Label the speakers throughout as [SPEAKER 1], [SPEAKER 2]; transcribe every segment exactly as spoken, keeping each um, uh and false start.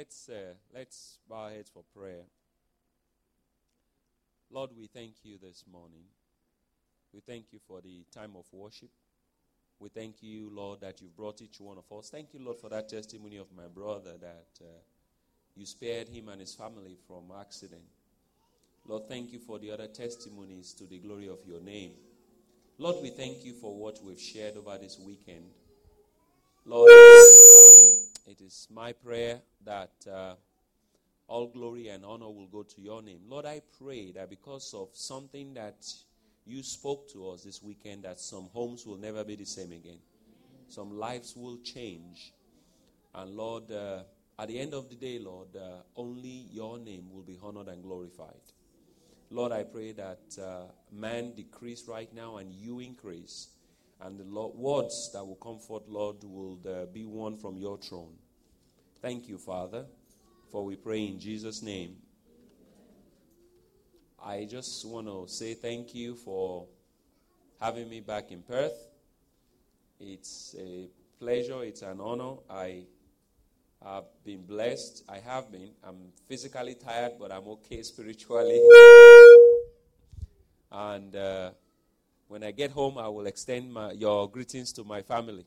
[SPEAKER 1] let's uh, let's bow our heads for prayer. Lord, we thank you this morning. We thank you for the time of worship. We thank you, Lord, that you've brought each one of us. Thank you, Lord, for that testimony of my brother that uh, you spared him and his family from accident. Lord, thank you for the other testimonies to the glory of your name. Lord, we thank you for what we've shared over this weekend. Lord, uh, it is my prayer that uh, all glory and honor will go to your name. Lord, I pray that because of something that you spoke to us this weekend, that some homes will never be the same again. Some lives will change. And Lord, uh, at the end of the day, Lord, uh, only your name will be honored and glorified. Lord, I pray that uh, man decrease right now and you increase. And the Lord, words that will comfort, Lord, will uh, be one from your throne. Thank you, Father, for we pray in Jesus' name. I just want to say thank you for having me back in Perth. It's a pleasure. It's an honor. I have been blessed. I have been. I'm physically tired, but I'm okay spiritually. And uh, when I get home, I will extend my, your greetings to my family.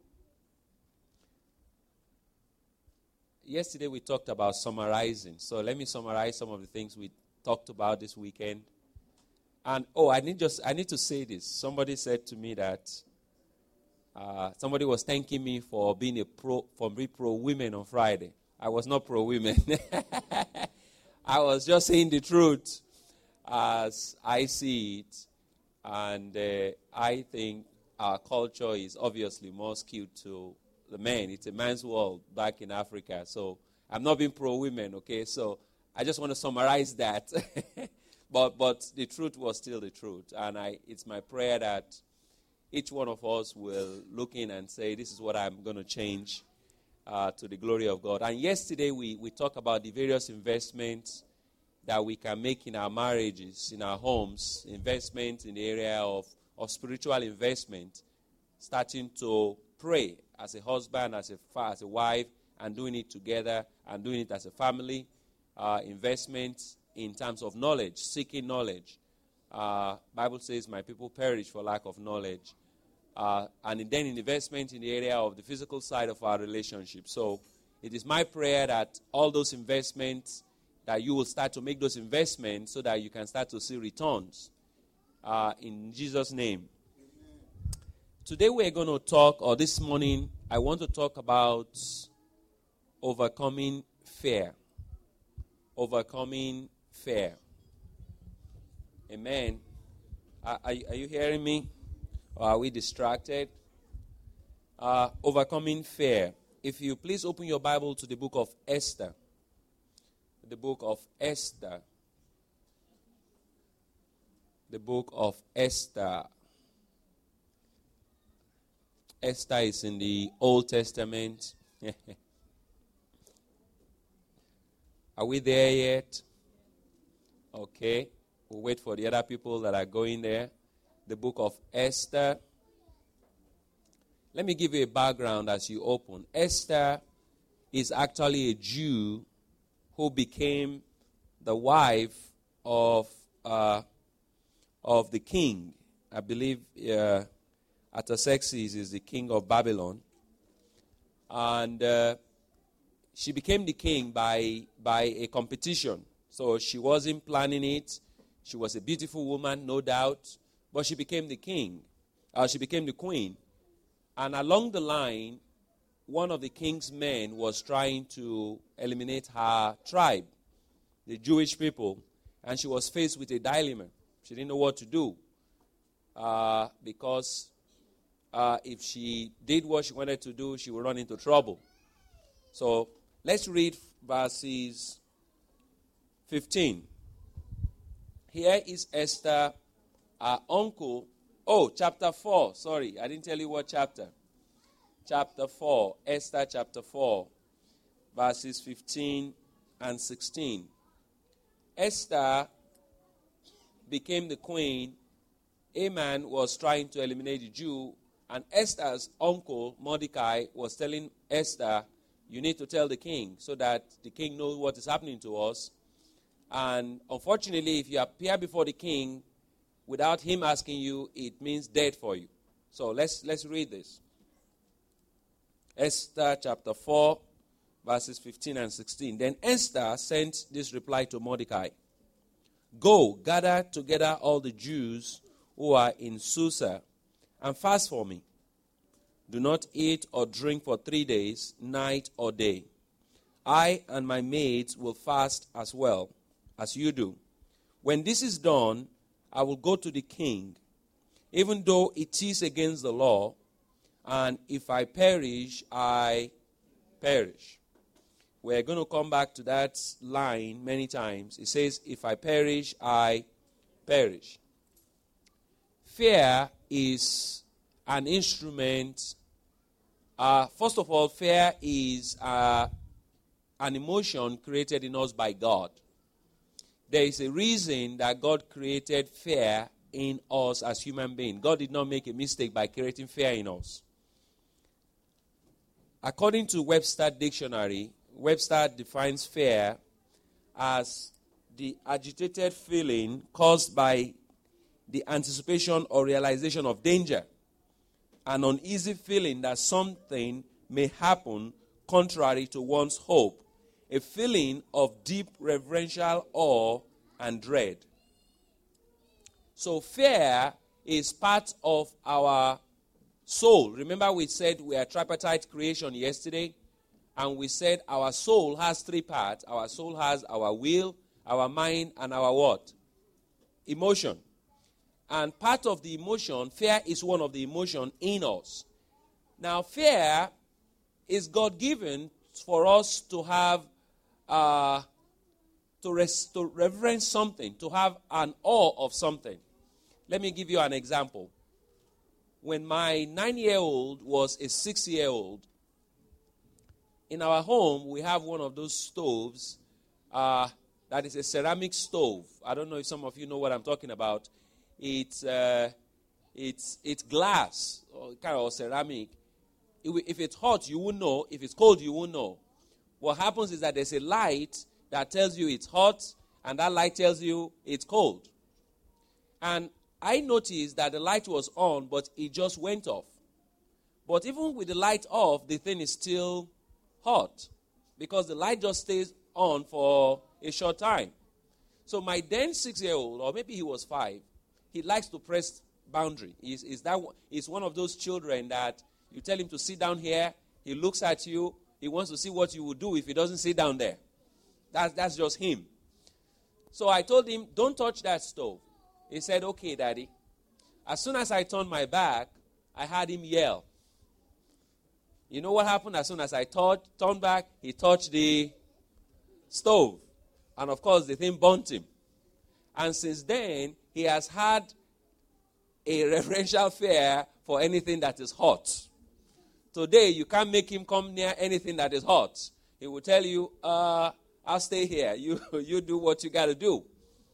[SPEAKER 1] Yesterday we talked about summarizing. So let me summarize some of the things we talked about this weekend. And oh, I need just I need to say this. Somebody said to me that uh, somebody was thanking me for being a pro for being pro women on Friday. I was not pro women. I was just saying the truth as I see it, and uh, I think our culture is obviously more skewed to the men. It's a man's world back in Africa. So I'm not being pro women, okay? So I just want to summarize that. but but the truth was still the truth. And I it's my prayer that each one of us will look in and say, this is what I'm going to change uh, to the glory of God. And yesterday we, we talked about the various investments that we can make in our marriages, in our homes, investment in the area of, of spiritual investment, starting to pray as a husband, as a, as a wife, and doing it together, and doing it as a family. Uh, investment in terms of knowledge, seeking knowledge. Uh, Bible says, my people perish for lack of knowledge. Uh, and then investment in the area of the physical side of our relationship. So it is my prayer that all those investments, that you will start to make those investments so that you can start to see returns. Uh, in Jesus' name. Today we're going to talk, or this morning, I want to talk about overcoming fear. Overcoming fear. Amen. Are, are, are you hearing me? Or are we distracted? Uh, overcoming fear. If you please open your Bible to the book of Esther. The book of Esther. The book of Esther. Esther is in the Old Testament. Are we there yet? Okay. We'll wait for the other people that are going there. The book of Esther. Let me give you a background as you open. Esther is actually a Jew who became the wife of uh, of the king. I believe uh, Artaxerxes is the king of Babylon. And uh, she became the king by by a competition. So she wasn't planning it. She was a beautiful woman, no doubt. But she became the king. Uh, she became the queen. And along the line, one of the king's men was trying to eliminate her tribe, the Jewish people. And she was faced with a dilemma. She didn't know what to do. Uh, because uh, if she did what she wanted to do, she would run into trouble. So let's read verses fifteen. Here is Esther, her uncle. Oh, chapter four. Sorry, I didn't tell you what chapter. Chapter four. Esther chapter four. Verses fifteen and sixteen. Esther became the queen. Haman was trying to eliminate the Jew. And Esther's uncle, Mordecai, was telling Esther, You need to tell the king so that the king knows what is happening to us. And unfortunately, if you appear before the king without him asking you, it means death for you. So let's let's read this. Esther chapter four, verses fifteen and sixteen. Then Esther sent this reply to Mordecai. Go, gather together all the Jews who are in Susa, and fast for me. Do not eat or drink for three days, night or day. I and my maids will fast as well as you do. When this is done, I will go to the king, even though it is against the law, and if I perish, I perish. We're going to come back to that line many times. It says, if I perish, I perish. Fear is an instrument. Uh, first of all, fear is uh, an emotion created in us by God. There is a reason that God created fear in us as human beings. God did not make a mistake by creating fear in us. According to Webster Dictionary, Webster defines fear as the agitated feeling caused by the anticipation or realization of danger, an uneasy feeling that something may happen contrary to one's hope, a feeling of deep reverential awe and dread. So fear is part of our soul. Remember we said we are tripartite creation yesterday, and we said our soul has three parts. Our soul has our will, our mind, and our what? Emotion. And part of the emotion, fear is one of the emotion in us. Now fear is God-given for us to have Uh, to, res- to reverence something, to have an awe of something. Let me give you an example. When my nine-year-old was a six-year-old, in our home, we have one of those stoves uh, that is a ceramic stove. I don't know if some of you know what I'm talking about. It's, uh, it's, it's glass, or kind of ceramic. If it's hot, you won't know. If it's cold, you won't know. What happens is that there's a light that tells you it's hot, and that light tells you it's cold. And I noticed that the light was on, but it just went off. But even with the light off, the thing is still hot, because the light just stays on for a short time. So my then six-year-old, or maybe he was five, he likes to press boundary. He's, he's, that, he's one of those children that you tell him to sit down here, he looks at you, he wants to see what you will do if he doesn't sit down there. That's, that's just him. So I told him, don't touch that stove. He said, okay, Daddy. As soon as I turned my back, I heard him yell. You know what happened? As soon as I touched, turned back, he touched the stove. And of course, the thing burnt him. And since then, he has had a reverential fear for anything that is hot. Today, you can't make him come near anything that is hot. He will tell you, uh, I'll stay here. You, you do what you got to do.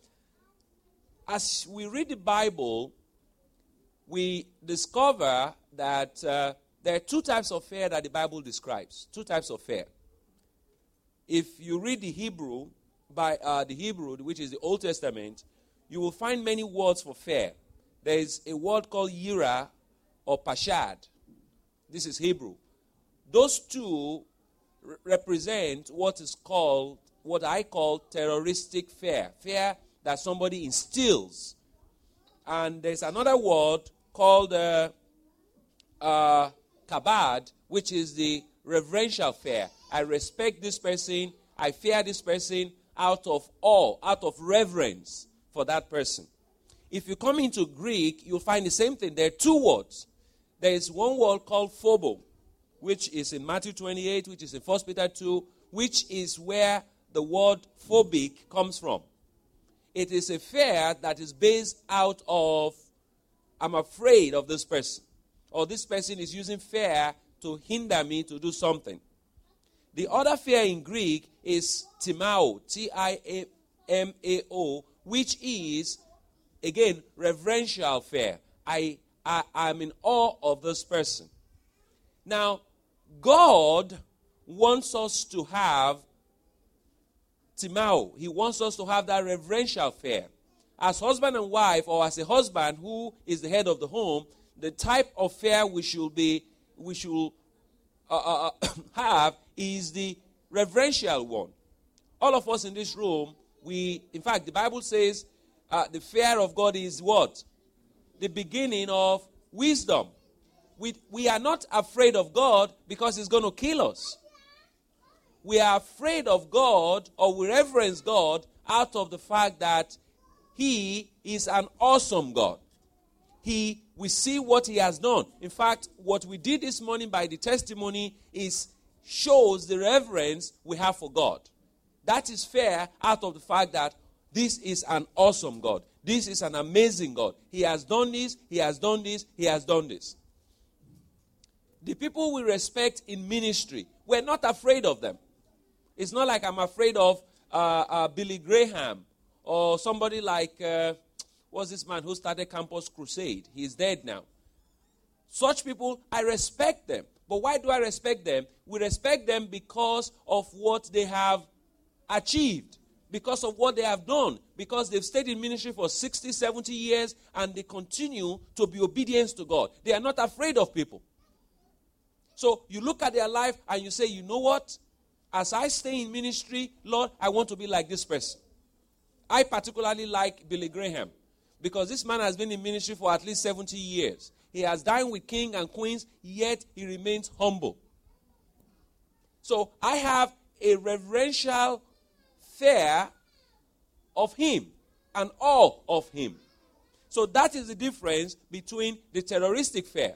[SPEAKER 1] As we read the Bible, we discover that uh, there are two types of fear that the Bible describes. Two types of fear. If you read the Hebrew, by uh, the Hebrew, which is the Old Testament, you will find many words for fear. There is a word called yira or pashad. This is Hebrew. Those two re- represent what is called, what I call terroristic fear. Fear that somebody instills. And there's another word called uh, uh, kabad, which is the reverential fear. I respect this person. I fear this person out of awe, out of reverence for that person. If you come into Greek, you'll find the same thing. There are two words. There is one word called phobo, which is in Matthew twenty-eight, which is in First Peter two, which is where the word phobic comes from. It is a fear that is based out of, I'm afraid of this person, or this person is using fear to hinder me to do something. The other fear in Greek is timao, T I M A O, which is, again, reverential fear. I I am in awe of this person. Now, God wants us to have timao. He wants us to have that reverential fear. As husband and wife, or as a husband who is the head of the home, the type of fear we should be, we should uh, uh, have is the reverential one. All of us in this room, we, in fact, the Bible says uh, the fear of God is what? The beginning of wisdom. We, we are not afraid of God because he's going to kill us. We are afraid of God, or we reverence God out of the fact that he is an awesome God. He, we see what he has done. In fact, what we did this morning by the testimony is shows the reverence we have for God. That is fair out of the fact that this is an awesome God. This is an amazing God. He has done this, he has done this, he has done this. The people we respect in ministry, we're not afraid of them. It's not like I'm afraid of uh, uh, Billy Graham or somebody like, uh, what's this man who started Campus Crusade? He's dead now. Such people, I respect them. But why do I respect them? We respect them because of what they have achieved, because of what they have done, because they've stayed in ministry for sixty, seventy years and they continue to be obedient to God. They are not afraid of people. So you look at their life and you say, you know what? As I stay in ministry, Lord, I want to be like this person. I particularly like Billy Graham because this man has been in ministry for at least seventy years. He has dined with kings and queens, yet he remains humble. So I have a reverential fear of him and awe of him. So that is the difference between the terroristic fear.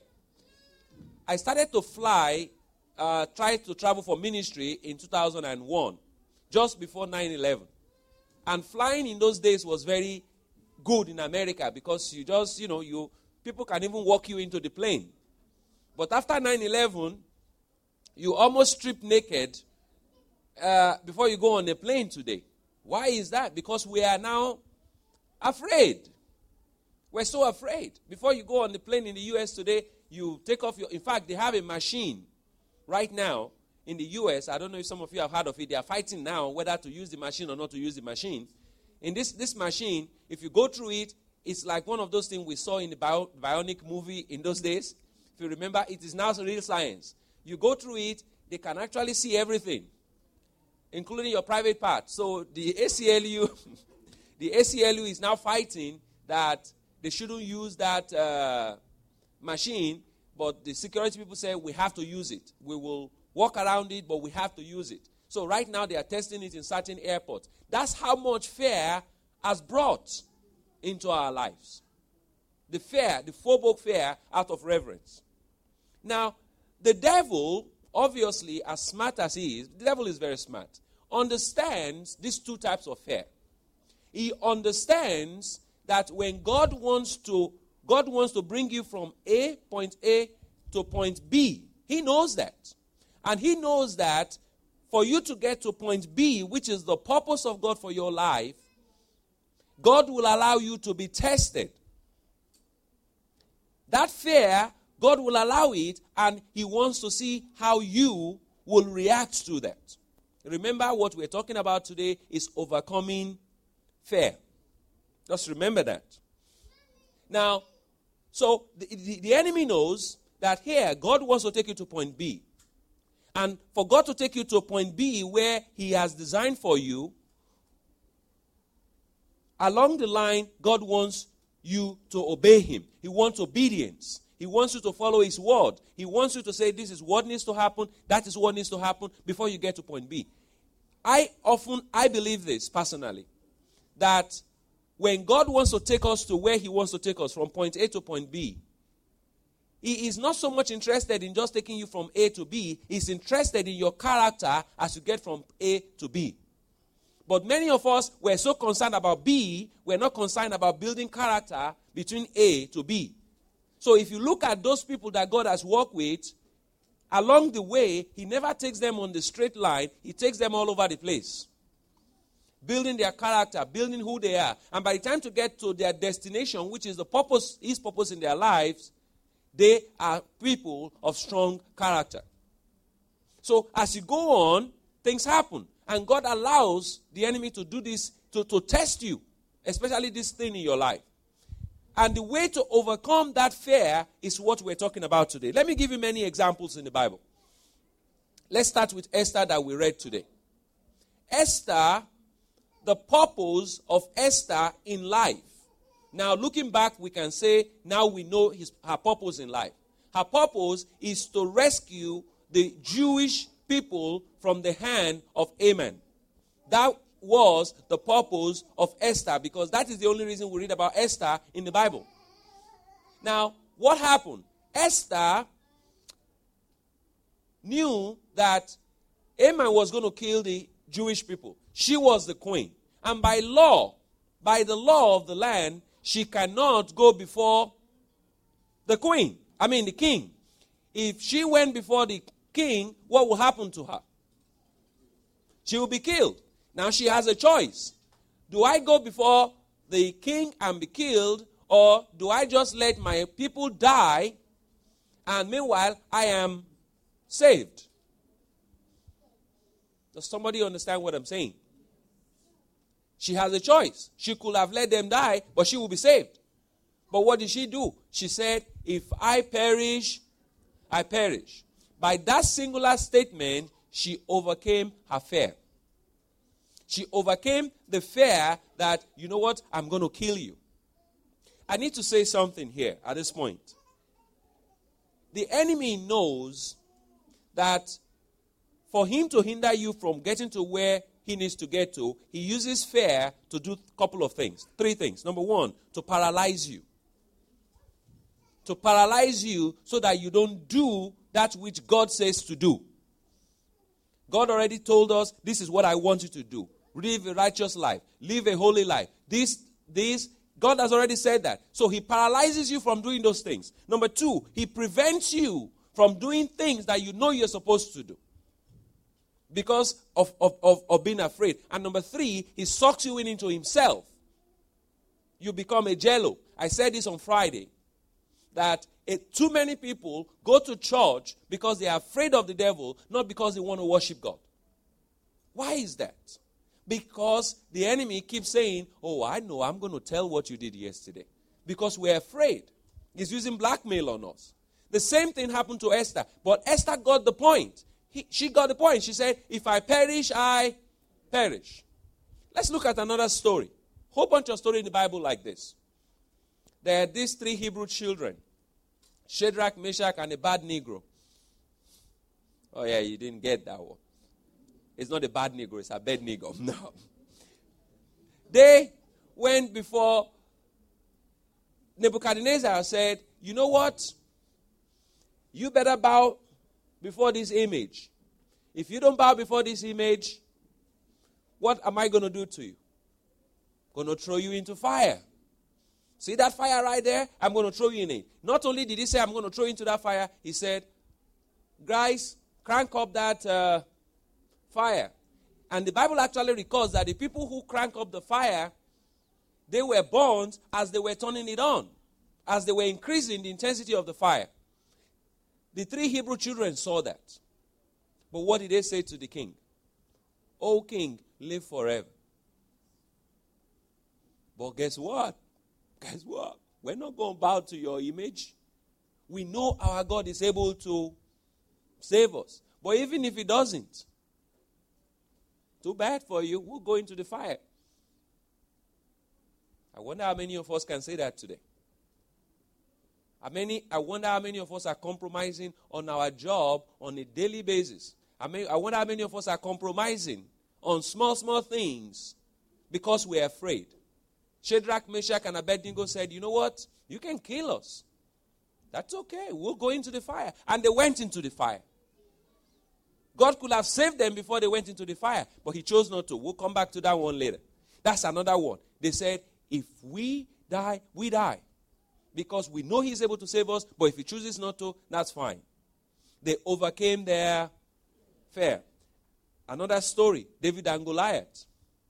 [SPEAKER 1] I started to fly, uh, tried to travel for ministry in two thousand one, just before nine eleven. And flying in those days was very good in America because you just, you know, you people can even walk you into the plane. But after nine eleven, you almost strip naked uh, before you go on a plane today. Why is that? Because we are now afraid. We're so afraid. Before you go on the plane in the U S today, you take off your... In fact, they have a machine right now in the U S. I don't know if some of you have heard of it. They are fighting now whether to use the machine or not to use the machine. In this, this machine, if you go through it, it's like one of those things we saw in the bio, Bionic movie in those days. If you remember, it is now real science. You go through it, they can actually see everything, including your private part. So the A C L U, the A C L U is now fighting that they shouldn't use that uh, machine, but the security people say we have to use it. We will walk around it, but we have to use it. So right now they are testing it in certain airports. That's how much fear has brought into our lives. The fear, the phobic fear out of reverence. Now, the devil, obviously, as smart as he is, the devil is very smart, understands these two types of fear. He understands that when God wants to, God wants to bring you from A, point A, to point B, he knows that. And he knows that for you to get to point B, which is the purpose of God for your life, God will allow you to be tested. That fear, God will allow it, and he wants to see how you will react to that. Remember, what we're talking about today is overcoming fear. Just remember that. Now, so the, the, the enemy knows that here, God wants to take you to point B. And for God to take you to point B where he has designed for you, along the line, God wants you to obey him. He wants obedience. He wants you to follow his word. He wants you to say, this is what needs to happen, that is what needs to happen before you get to point B. I often, I believe this personally, that when God wants to take us to where he wants to take us, from point A to point B, he is not so much interested in just taking you from A to B. He's interested in your character as you get from A to B. But many of us were so concerned about B, we're not concerned about building character between A to B. So if you look at those people that God has worked with, along the way, he never takes them on the straight line. He takes them all over the place. Building their character, building who they are. And by the time to get to their destination, which is the purpose, his purpose in their lives, they are people of strong character. So as you go on, things happen. And God allows the enemy to do this, to, to test you, especially this thing in your life. And the way to overcome that fear is what we're talking about today. Let me give you many examples in the Bible. Let's start with Esther that we read today. Esther, the purpose of Esther in life. Now, looking back, we can say now we know his, her purpose in life. Her purpose is to rescue the Jewish people from the hand of Haman. That was the purpose of Esther, because that is the only reason we read about Esther in the Bible. Now, what happened? Esther knew that Haman was going to kill the Jewish people. She was the queen. And by law, by the law of the land, she cannot go before the queen. I mean the king. If she went before the king, what will happen to her? She will be killed. Now she has a choice. Do I go before the king and be killed, or do I just let my people die and meanwhile I am saved? Does somebody understand what I'm saying? She has a choice. She could have let them die, but she will be saved. But what did she do? She said, if I perish, I perish. By that singular statement, she overcame her fear. She overcame the fear that, you know what, I'm going to kill you. I need to say something here at this point. The enemy knows that for him to hinder you from getting to where he needs to get to, he uses fear to do a couple of things. Three things. Number one, to paralyze you. To paralyze you so that you don't do that which God says to do. God already told us, this is what I want you to do. Live a righteous life. Live a holy life. This, this, God has already said that. So he paralyzes you from doing those things. Number two, he prevents you from doing things that you know you're supposed to do, because of, of, of, of being afraid. And number three, he sucks you in into himself. You become a jello. I said this on Friday, that it, too many people go to church because they are afraid of the devil, not because they want to worship God. Why is that? Because the enemy keeps saying, oh, I know, I'm going to tell what you did yesterday. Because we're afraid. He's using blackmail on us. The same thing happened to Esther. But Esther got the point. He, she got the point. She said, if I perish, I perish. Let's look at another story. Whole bunch of stories in the Bible like this. There are these three Hebrew children. Shadrach, Meshach, and a bad Negro. Oh yeah, you didn't get that one. It's not a bad Negro, it's a bad Negro. No. They went before Nebuchadnezzar, said, you know what? You better bow before this image. If you don't bow before this image, what am I going to do to you? I'm going to throw you into fire. See that fire right there? I'm going to throw you in it. Not only did he say, I'm going to throw you into that fire, he said, guys, crank up that uh, fire. And the Bible actually records that the people who crank up the fire, they were burned as they were turning it on, as they were increasing the intensity of the fire. The three Hebrew children saw that. But what did they say to the king? O king, live forever. But guess what? Guess what? We're not going to bow to your image. We know our God is able to save us. But even if he doesn't, too bad for you. We'll go into the fire. I wonder how many of us can say that today. How many, I wonder how many of us are compromising on our job on a daily basis. I, mean, I wonder how many of us are compromising on small, small things because we're afraid. Shadrach, Meshach, and Abednego said, you know what? You can kill us. That's okay. We'll go into the fire. And they went into the fire. God could have saved them before they went into the fire, but he chose not to. We'll come back to that one later. That's another one. They said, if we die, we die. Because we know he's able to save us, but if he chooses not to, that's fine. They overcame their fear. Another story, David and Goliath.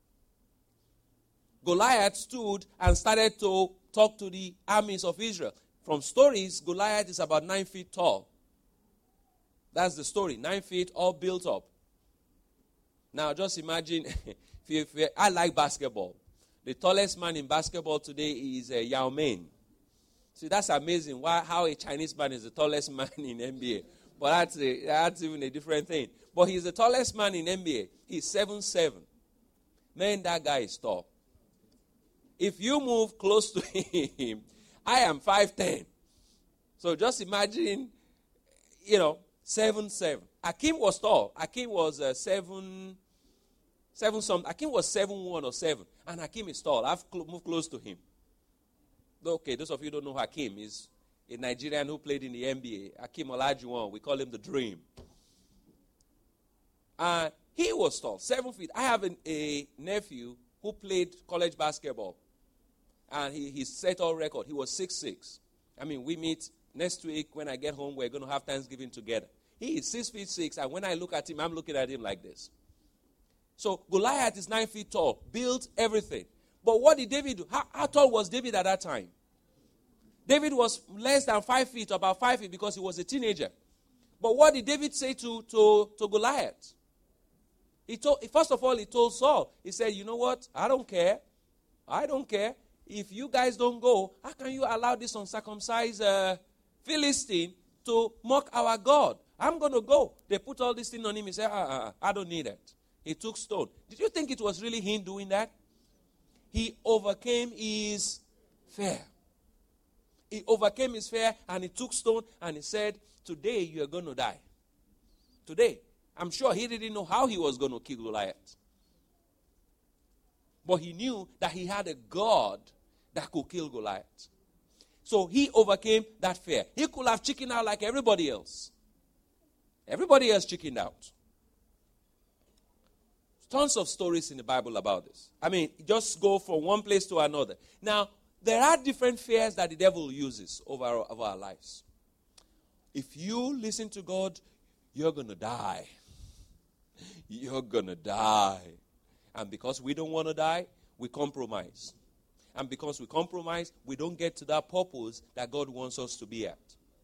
[SPEAKER 1] Goliath stood and started to talk to the armies of Israel. From stories, Goliath is about nine feet tall. That's the story. Nine feet, all built up. Now, just imagine, if you, if you, I like basketball. The tallest man in basketball today is uh, Yao Ming. See, that's amazing. Why, how a Chinese man is the tallest man in N B A. But that's, a, that's even a different thing. But he's the tallest man in N B A. He's seven seven. Man, that guy is tall. If you move close to him, I am five ten. So just imagine, you know, seven seven. Akim was tall. Akim was uh, seven, seven something. Akim was seven one or seven. And Hakim is tall. I've cl- moved close to him. Okay, those of you who don't know Hakim, is a Nigerian who played in the N B A. Hakim Olajuwon, we call him the Dream. And uh, he was tall, seven feet. I have an, a nephew who played college basketball. And he, he set all record. He was six six. I mean, we meet next week when I get home. We're going to have Thanksgiving together. He is six feet six. And when I look at him, I'm looking at him like this. So Goliath is nine feet tall, built everything. But what did David do? How, how tall was David at that time? David was less than five feet, about five feet, because he was a teenager. But what did David say to, to, to Goliath? He told, first of all, he told Saul, he said, you know what? I don't care. I don't care. If you guys don't go, how can you allow this uncircumcised uh, Philistine to mock our God? I'm going to go. They put all this thing on him. He said, uh, uh, I don't need it. He took stone. Did you think it was really him doing that? He overcame his fear. He overcame his fear and he took stone and he said, today you are going to die. Today. I'm sure he didn't know how he was going to kill Goliath. But he knew that he had a God that could kill Goliath. So he overcame that fear. He could have chickened out like everybody else. Everybody else chickened out. Tons of stories in the Bible about this. I mean, just go from one place to another. Now, there are different fears that the devil uses over our, over our lives. If you listen to God, you're going to die. You're going to die. And because we don't want to die, we compromise. And because we compromise, we don't get to that purpose that God wants us to be at.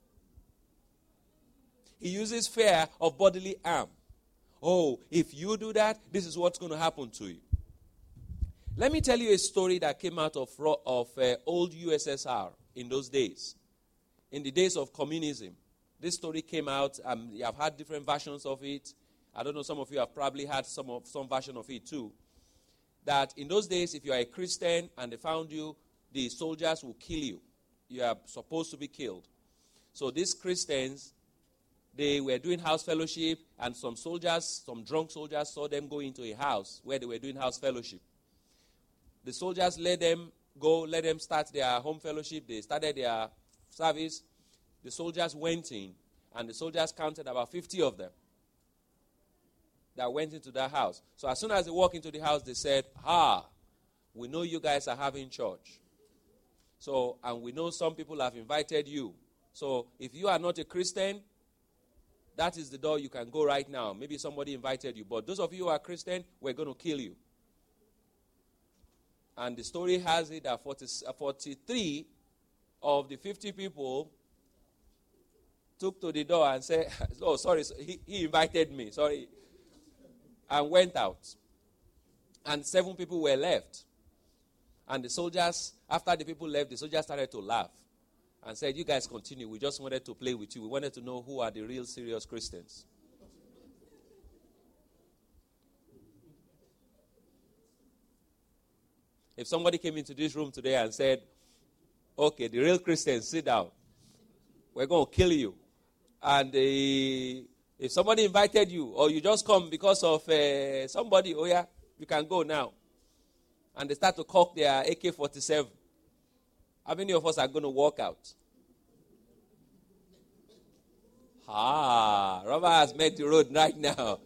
[SPEAKER 1] He uses fear of bodily harm. Oh, if you do that, this is what's going to happen to you. Let me tell you a story that came out of, of uh, old U S S R in those days. In the days of communism. This story came out. Um, you have had different versions of it. I don't know, some of you have probably had some of some version of it too. That in those days, if you are a Christian and they found you, the soldiers will kill you. You are supposed to be killed. So these Christians, they were doing house fellowship, and some soldiers, some drunk soldiers, saw them go into a house where they were doing house fellowship. The soldiers let them go, let them start their home fellowship. They started their service. The soldiers went in, and the soldiers counted about fifty of them that went into that house. So as soon as they walked into the house, they said, ah, we know you guys are having church. So, and we know some people have invited you. So if you are not a Christian, that is the door you can go right now. Maybe somebody invited you. But those of you who are Christian, we're going to kill you. And the story has it that forty, forty-three of the fifty people took to the door and said, oh, sorry, he, he invited me, sorry, and went out. And seven people were left. And the soldiers, after the people left, the soldiers started to laugh and said, you guys continue. We just wanted to play with you. We wanted to know who are the real serious Christians. If somebody came into this room today and said, okay, the real Christians, sit down. We're going to kill you. And uh, if somebody invited you, or you just come because of uh, somebody, oh yeah, you can go now. And they start to cock their A K forty-seven. How many of us are going to walk out? Ah, Robert has met the road right now.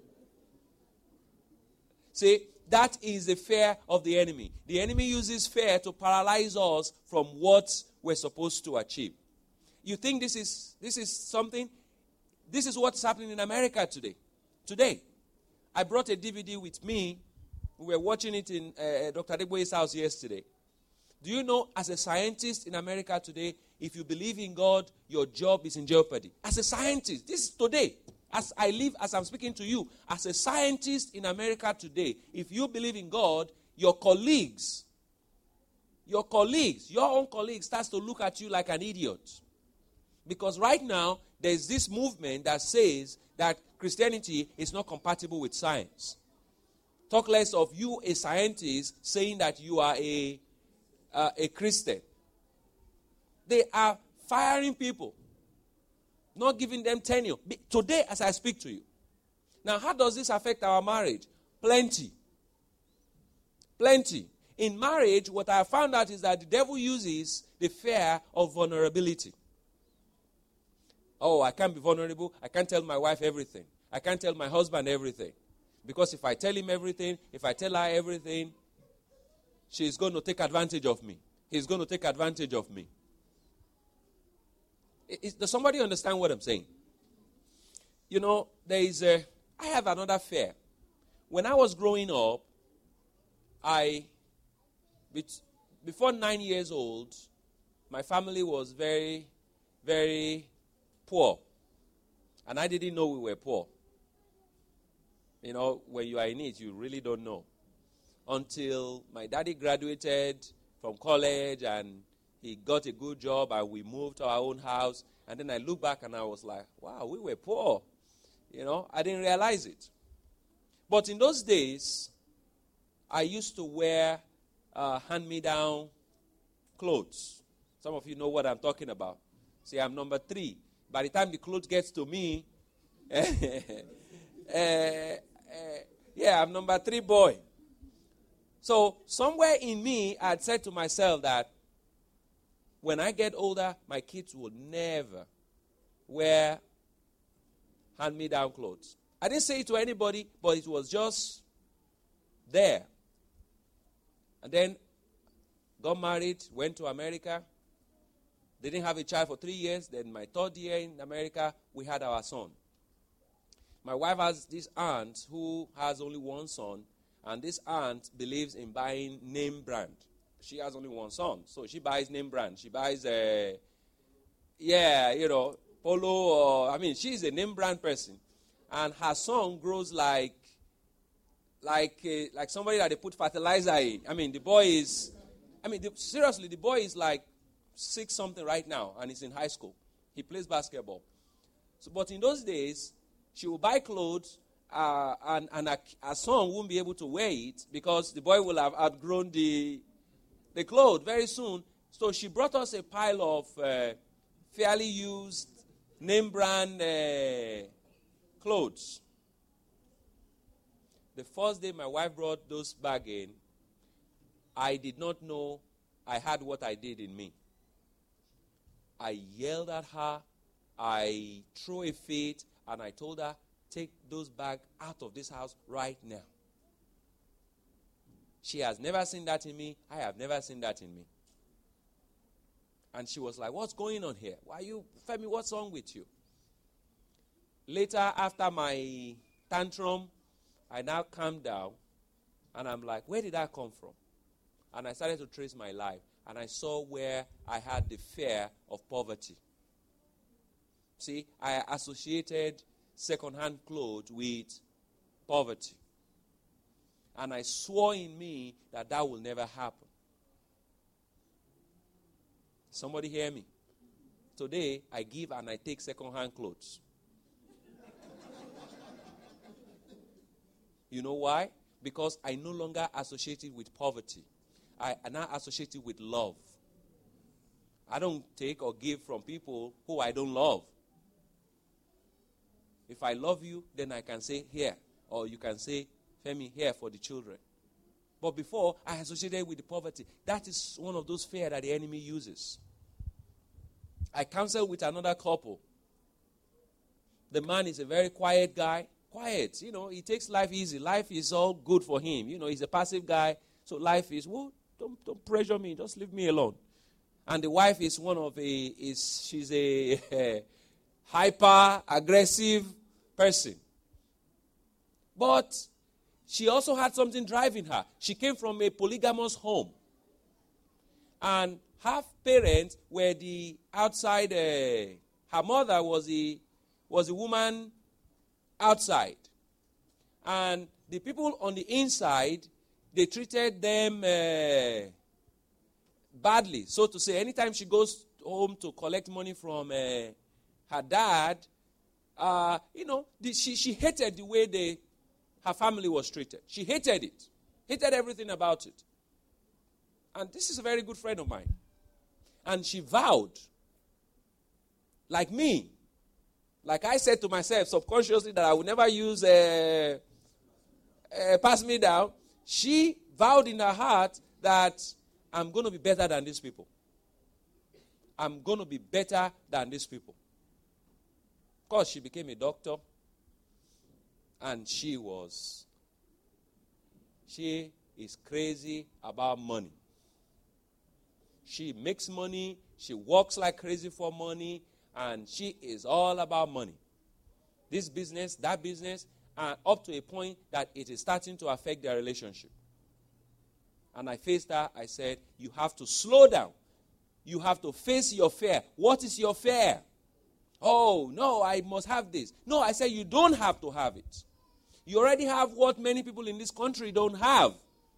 [SPEAKER 1] See, that is the fear of the enemy. The enemy uses fear to paralyze us from what we're supposed to achieve. You think this is this is something? This is what's happening in America today. Today, I brought a D V D with me. We were watching it in uh, Doctor Adeboye's house yesterday. Do you know, as a scientist in America today, if you believe in God, your job is in jeopardy? As a scientist, this is today. As I live, as I'm speaking to you, as a scientist in America today, if you believe in God, your colleagues, your colleagues, your own colleagues starts to look at you like an idiot. Because right now, there's this movement that says that Christianity is not compatible with science. Talk less of you, a scientist, saying that you are a, uh, a Christian. They are firing people, not giving them tenure. Today, as I speak to you. Now, how does this affect our marriage? Plenty. Plenty. In marriage, what I found out is that the devil uses the fear of vulnerability. Oh, I can't be vulnerable. I can't tell my wife everything. I can't tell my husband everything. Because if I tell him everything, if I tell her everything, she's going to take advantage of me. He's going to take advantage of me. Is, does somebody understand what I'm saying? You know, there is a, I have another fear. When I was growing up, I, before nine years old, my family was very, very poor. And I didn't know we were poor. You know, when you are in it, you really don't know. Until my daddy graduated from college and he got a good job and we moved to our own house. And then I look back and I was like, wow, we were poor. You know, I didn't realize it. But in those days, I used to wear uh, hand-me-down clothes. Some of you know what I'm talking about. See, I'm number three. By the time the clothes gets to me, uh, uh, yeah, I'm number three boy. So somewhere in me, I had said to myself that when I get older, my kids will never wear hand-me-down clothes. I didn't say it to anybody, but it was just there. And then got married, went to America. Didn't have a child for three years. Then my third year in America, we had our son. My wife has this aunt who has only one son, and this aunt believes in buying name brand. She has only one son, so she buys name brand. She buys a, yeah, you know, Polo, or, I mean, she's a name brand person. And her son grows like, like, uh, like somebody that they put fertilizer in. I mean, the boy is, I mean, the, seriously, the boy is like six something right now, and he's in high school. He plays basketball. So, but in those days, she will buy clothes, uh, and, and her, her son won't be able to wear it because the boy will have outgrown the, the clothes very soon. So she brought us a pile of uh, fairly used name brand uh, clothes. The first day my wife brought those back in, I did not know I had what I did in me. I yelled at her, I threw a fit, and I told her, take those bags out of this house right now. She has never seen that in me. I have never seen that in me. And she was like, what's going on here? Why you, Femi, what's wrong with you? Later, after my tantrum, I now calmed down, and I'm like, where did that come from? And I started to trace my life, and I saw where I had the fear of poverty. See, I associated second-hand clothes with poverty. And I swore in me that that will never happen. Somebody hear me? Today, I give and I take second-hand clothes. You know why? Because I no longer associate it with poverty. I, I now associate it with love. I don't take or give from people who I don't love. If I love you, then I can say here. Or you can say, Femi, here for the children. But before, I associated with the poverty. That is one of those fears that the enemy uses. I counseled with another couple. The man is a very quiet guy. Quiet, you know, he takes life easy. Life is all good for him. You know, he's a passive guy. So life is, well, don't, don't pressure me. Just leave me alone. And the wife is one of a, is she's a, a hyper-aggressive person. But she also had something driving her. She came from a polygamous home. And her parents were the outside. Uh, her mother was the was the woman outside, and the people on the inside, they treated them uh, badly, so to say. Anytime she goes home to collect money from uh, her dad, uh, you know, the, she she hated the way they her family was treated. She hated it, hated everything about it. And this is a very good friend of mine. And she vowed, like me, like I said to myself subconsciously that I would never use a, a pass me down. She vowed in her heart that I'm going to be better than these people. I'm going to be better than these people. Of course, she became a doctor. And she was, she is crazy about money. She makes money. She works like crazy for money. And she is all about money. This business, that business, and up to a point that it is starting to affect their relationship. And I faced her. I said, you have to slow down. You have to face your fear. What is your fear? Oh, no, I must have this. No, I said, you don't have to have it. You already have what many people in this country don't have.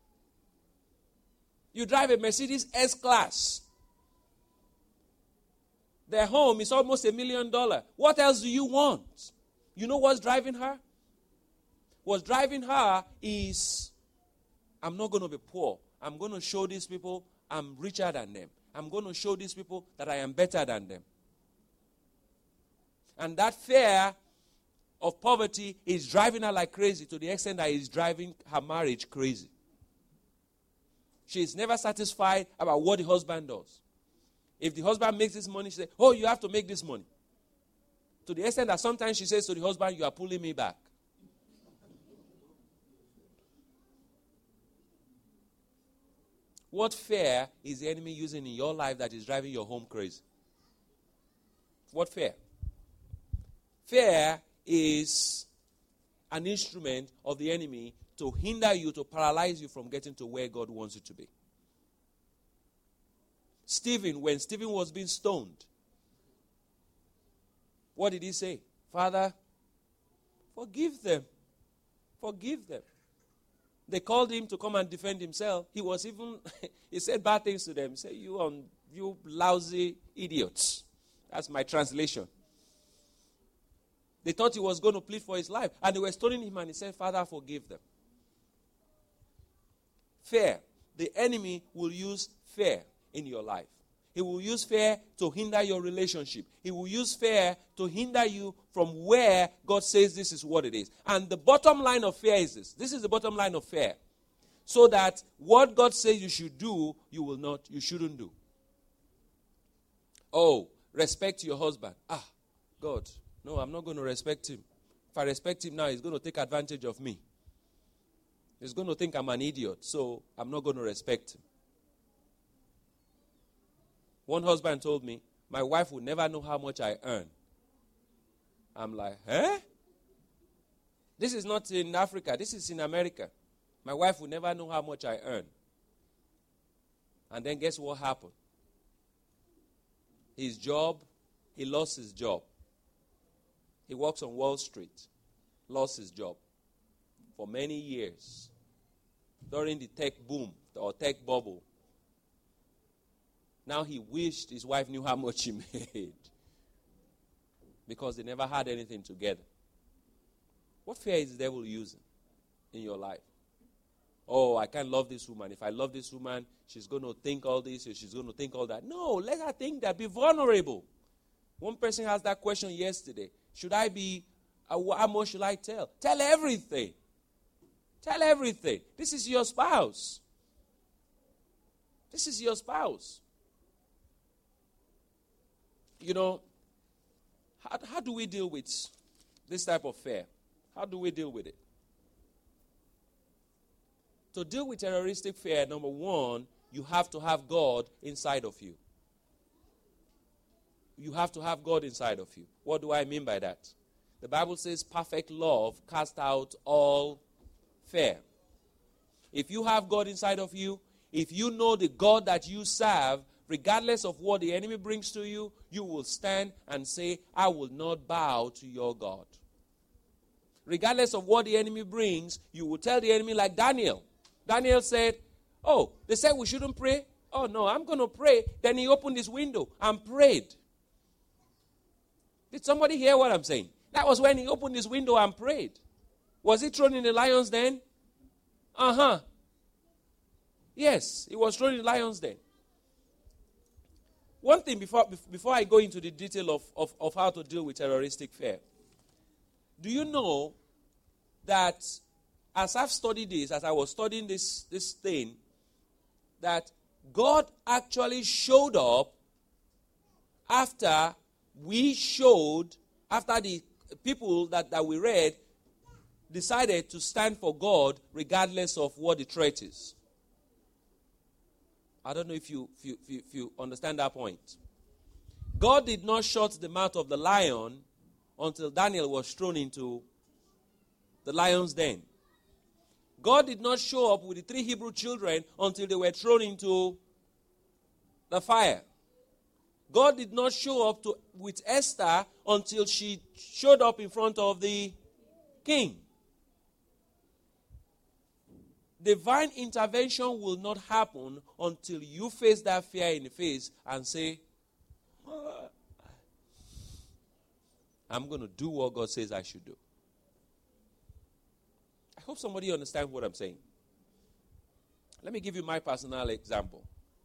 [SPEAKER 1] You drive a Mercedes S-Class. Their home is almost a million dollars. What else do you want? You know what's driving her? What's driving her is, I'm not going to be poor. I'm going to show these people I'm richer than them. I'm going to show these people that I am better than them. And that fear of poverty is driving her like crazy, to the extent that it's driving her marriage crazy. She is never satisfied about what the husband does. If the husband makes this money, she says, oh, you have to make this money. To the extent that sometimes she says to the husband, you are pulling me back. What fear is the enemy using in your life that is driving your home crazy? What fear? Fear is an instrument of the enemy to hinder you, to paralyze you from getting to where God wants you to be. Stephen, when Stephen was being stoned, what did he say? Father, forgive them. Forgive them. They called him to come and defend himself. He was even, he said bad things to them. He said, you, um, you lousy idiots. That's my translation. They thought he was going to plead for his life. And they were stoning him, and he said, Father, forgive them. Fear. The enemy will use fear in your life. He will use fear to hinder your relationship. He will use fear to hinder you from where God says this is what it is. And the bottom line of fear is this. This is the bottom line of fear. So that what God says you should do, you will not, you shouldn't do. Oh, respect your husband. Ah, God, no, I'm not going to respect him. If I respect him now, he's going to take advantage of me. He's going to think I'm an idiot, so I'm not going to respect him. One husband told me, my wife will never know how much I earn. I'm like, eh? This is not in Africa. This is in America. My wife will never know how much I earn. And then guess what happened? His job, he lost his job. He works on Wall Street. Lost his job for many years during the tech boom or tech bubble. Now he wished his wife knew how much he made because they never had anything together. What fear is the devil using in your life? Oh, I can't love this woman. If I love this woman, she's going to think all this or she's going to think all that. No, let her think that. Be vulnerable. One person asked that question yesterday. Should I be, uh, how much should I tell? Tell everything. Tell everything. This is your spouse. This is your spouse. You know, how, how do we deal with this type of fear? How do we deal with it? To deal with terroristic fear, number one, you have to have God inside of you. You have to have God inside of you. What do I mean by that? The Bible says perfect love casts out all fear. If you have God inside of you, If you know the God that you serve, regardless of what the enemy brings to you, you will stand and say, I will not bow to your God. Regardless of what the enemy brings, you will tell the enemy like Daniel. Daniel said, oh, they said we shouldn't pray. Oh, no, I'm going to pray. Then he opened his window and prayed. Did somebody hear what I'm saying? That was when he opened his window and prayed. Was he thrown in the lions den? Uh-huh. Yes, he was thrown in the lions den. One thing before, before I go into the detail of, of, of how to deal with terroristic fear. Do you know that as I've studied this, as I was studying this, this thing, that God actually showed up after we showed, after the people that, that we read decided to stand for God regardless of what the threat is. I don't know if you, if you, if you, if you understand that point. God did not shut the mouth of the lion until Daniel was thrown into the lion's den. God did not show up with the three Hebrew children until they were thrown into the fire. God did not show up to, with Esther until she showed up in front of the king. Divine intervention will not happen until you face that fear in the face and say, I'm going to do what God says I should do. I hope somebody understands what I'm saying. Let me give you my personal example.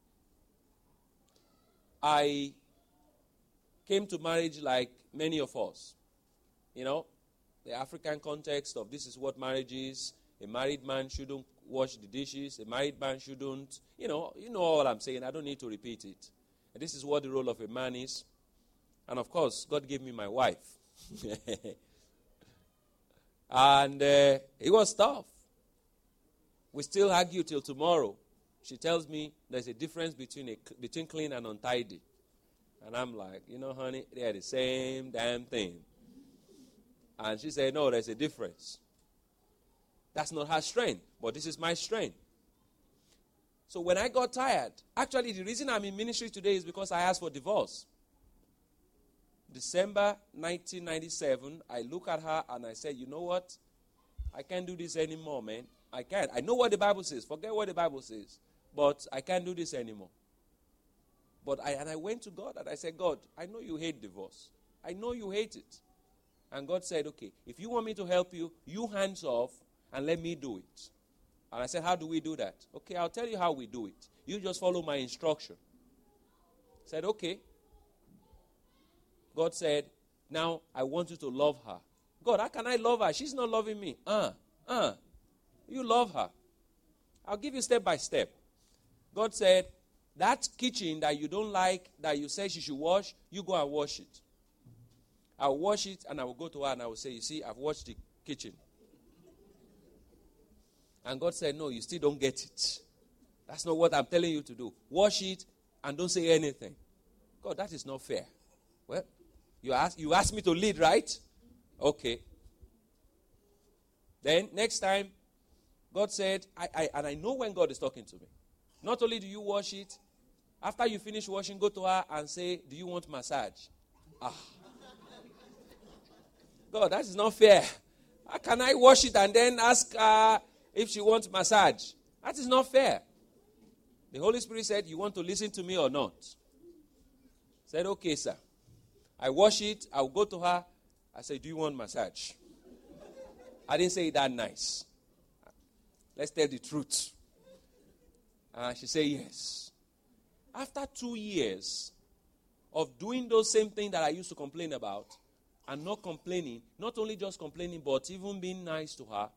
[SPEAKER 1] I came to marriage like many of us. You know, the African context of this is what marriage is. A married man shouldn't wash the dishes. A married man shouldn't, you know, you know what I'm saying. I don't need to repeat it. And this is what the role of a man is. And of course, God gave me my wife. And uh, it was tough. We still argue till tomorrow. She tells me there's a difference between a, between clean and untidy. And I'm like, you know, honey, they're the same damn thing. And she said, no, there's a difference. That's not her strength, but this is my strength. So when I got tired, actually the reason I'm in ministry today is because I asked for divorce. December nineteen ninety-seven, I look at her and I said, you know what? I can't do this anymore, man. I can't. I know what the Bible says. Forget what the Bible says. But I can't do this anymore. But I and I went to God and I said, God, I know you hate divorce. I know you hate it. And God said, okay, if you want me to help you, you hands off and let me do it. And I said, how do we do that? Okay, I'll tell you how we do it. You just follow my instruction. I said, okay. God said, now I want you to love her. God, how can I love her? She's not loving me. Uh, uh, you love her. I'll give you step by step. God said, that kitchen that you don't like, that you say she should wash, you go and wash it. I'll wash it and I will go to her and I will say, you see, I've washed the kitchen. And God said, no, you still don't get it. That's not what I'm telling you to do. Wash it and don't say anything. God, that is not fair. Well, you ask, you asked me to lead, right? Okay. Then, next time, God said, I, I, and I know when God is talking to me. Not only do you wash it, after you finish washing, go to her and say, do you want massage? Ah. God, that is not fair. How can I wash it and then ask her if she wants massage? That is not fair. The Holy Spirit said, you want to listen to me or not? I said, okay, sir. I wash it. I'll go to her. I said, do you want massage? I didn't say it that nice. Let's tell the truth. And she said, yes. After two years of doing those same things that I used to complain about and not complaining, not only just complaining, but even being nice to her,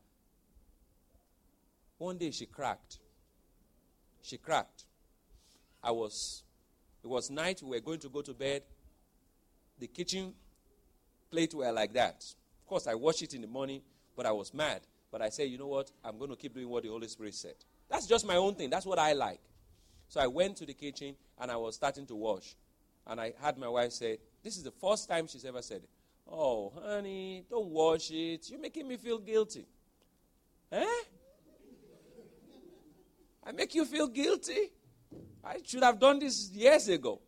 [SPEAKER 1] one day she cracked. She cracked. I was, it was night. We were going to go to bed. The kitchen plate were like that. Of course, I washed it in the morning, but I was mad. But I said, you know what? I'm going to keep doing what the Holy Spirit said. That's just my own thing. That's what I like. So I went to the kitchen, and I was starting to wash. And I had my wife say, this is the first time she's ever said it. Oh, honey, don't wash it. You're making me feel guilty. Eh? I make you feel guilty? I should have done this years ago.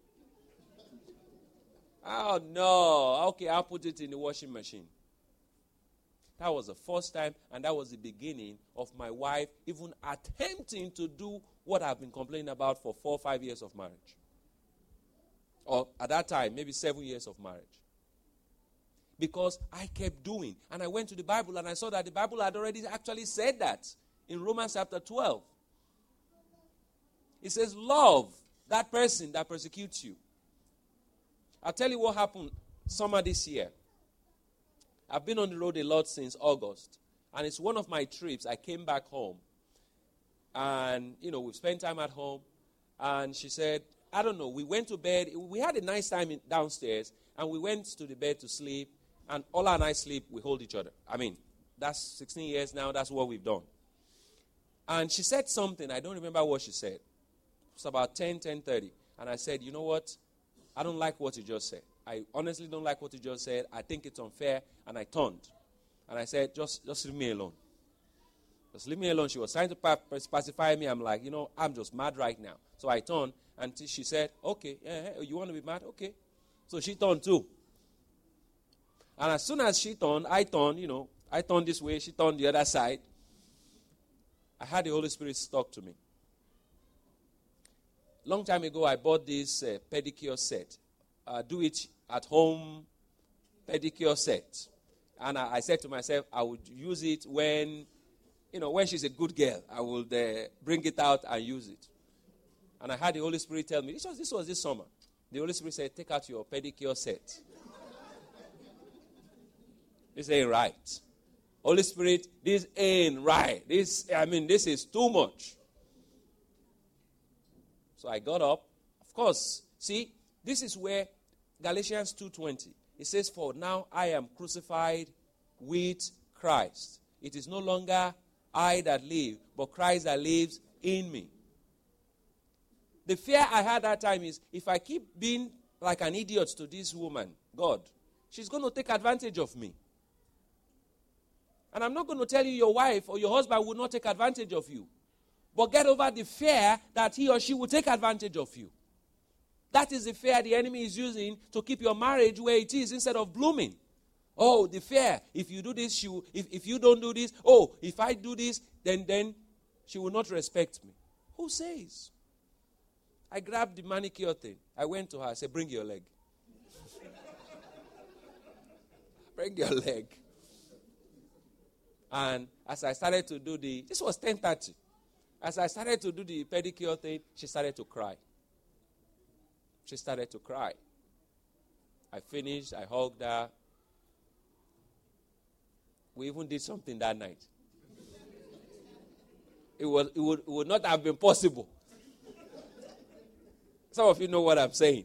[SPEAKER 1] Oh, no. Okay, I'll put it in the washing machine. That was the first time, and that was the beginning of my wife even attempting to do what I've been complaining about for four or five years of marriage. Or at that time, maybe seven years of marriage. Because I kept doing. And I went to the Bible and I saw that the Bible had already actually said that in Romans chapter twelve. It says, love that person that persecutes you. I'll tell you what happened summer this year. I've been on the road a lot since August. And it's one of my trips. I came back home. And, you know, we spent time at home. And she said, I don't know, we went to bed. We had a nice time in, downstairs. And we went to the bed to sleep. And all our nights sleep, we hold each other. I mean, that's sixteen years now. That's what we've done. And she said something. I don't remember what she said. It's about ten, ten thirty. And I said, you know what? I don't like what you just said. I honestly don't like what you just said. I think it's unfair. And I turned. And I said, just, just leave me alone. Just leave me alone. She was trying to pacify me. I'm like, you know, I'm just mad right now. So I turned. And she said, okay, yeah, you want to be mad? Okay. So she turned too. And as soon as she turned, I turned, you know, I turned this way. She turned the other side. I had the Holy Spirit talk to me. Long time ago, I bought this uh, pedicure set. Uh, do it at home pedicure set. And I, I said to myself, I would use it when, you know, when she's a good girl. I would uh, bring it out and use it. And I had the Holy Spirit tell me, this was, this was this summer. The Holy Spirit said, take out your pedicure set. This ain't right. Holy Spirit, this ain't right. This, I mean, this is too much. So I got up. Of course, see, this is where Galatians two twenty, it says, for now I am crucified with Christ. It is no longer I that live, but Christ that lives in me. The fear I had that time is, if I keep being like an idiot to this woman, God, she's going to take advantage of me. And I'm not going to tell you your wife or your husband will not take advantage of you. But get over the fear that he or she will take advantage of you. That is the fear the enemy is using to keep your marriage where it is instead of blooming. Oh, the fear. If you do this, she will, if, if you don't do this, oh, if I do this, then, then she will not respect me. Who says? I grabbed the manicure thing. I went to her. I said, bring your leg. Bring your leg. And as I started to do the, this was ten thirty. As I started to do the pedicure thing, she started to cry. She started to cry. I finished. I hugged her. We even did something that night. It, was, it, would, it would not have been possible. Some of you know what I'm saying.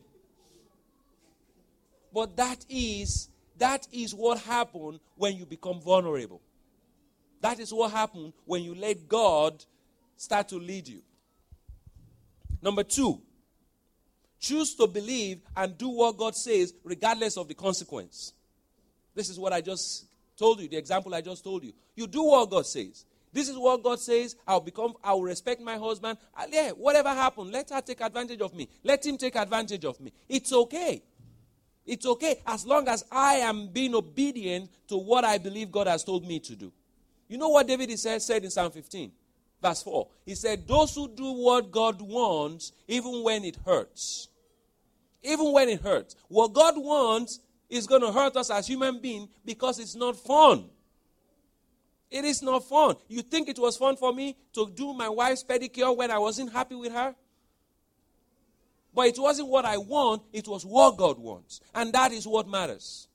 [SPEAKER 1] But that is, that is what happened when you become vulnerable. That is what happened when you let God start to lead you. Number two, choose to believe and do what God says regardless of the consequence. This is what I just told you, the example I just told you. You do what God says. This is what God says. I'll become, I'll respect my husband. I, yeah, whatever happened, let her take advantage of me. Let him take advantage of me. It's okay. It's okay as long as I am being obedient to what I believe God has told me to do. You know what David said, said in Psalm fifteen, verse four? He said, those who do what God wants, even when it hurts. Even when it hurts. What God wants is going to hurt us as human beings because it's not fun. It is not fun. You think it was fun for me to do my wife's pedicure when I wasn't happy with her? But it wasn't what I want. It was what God wants. And that is what matters.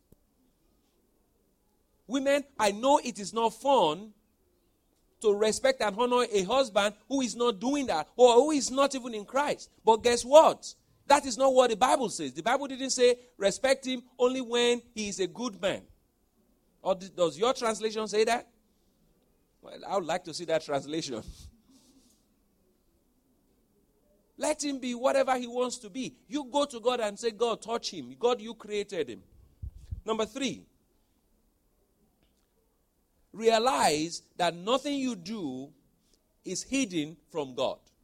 [SPEAKER 1] Women, I know it is not fun to respect and honor a husband who is not doing that or who is not even in Christ. But guess what? That is not what the Bible says. The Bible didn't say respect him only when he is a good man. Or does your translation say that? Well, I would like to see that translation. Let him be whatever he wants to be. You go to God and say, God, touch him. God, you created him. Number three, realize that nothing you do is hidden from God.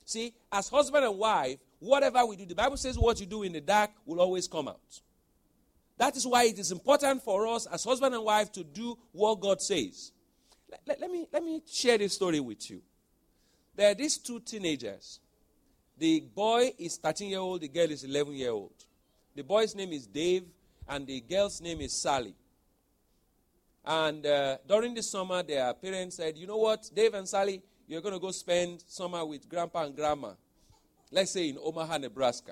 [SPEAKER 1] See, as husband and wife, whatever we do, the Bible says what you do in the dark will always come out. That is why it is important for us as husband and wife to do what God says. Let, let, let me, let me share this story with you. There are these two teenagers. The boy is thirteen years old, the girl is eleven years old. The boy's name is Dave, and the girl's name is Sally. And uh, during the summer, their parents said, you know what, Dave and Sally, you're going to go spend summer with Grandpa and Grandma. Let's say in Omaha, Nebraska.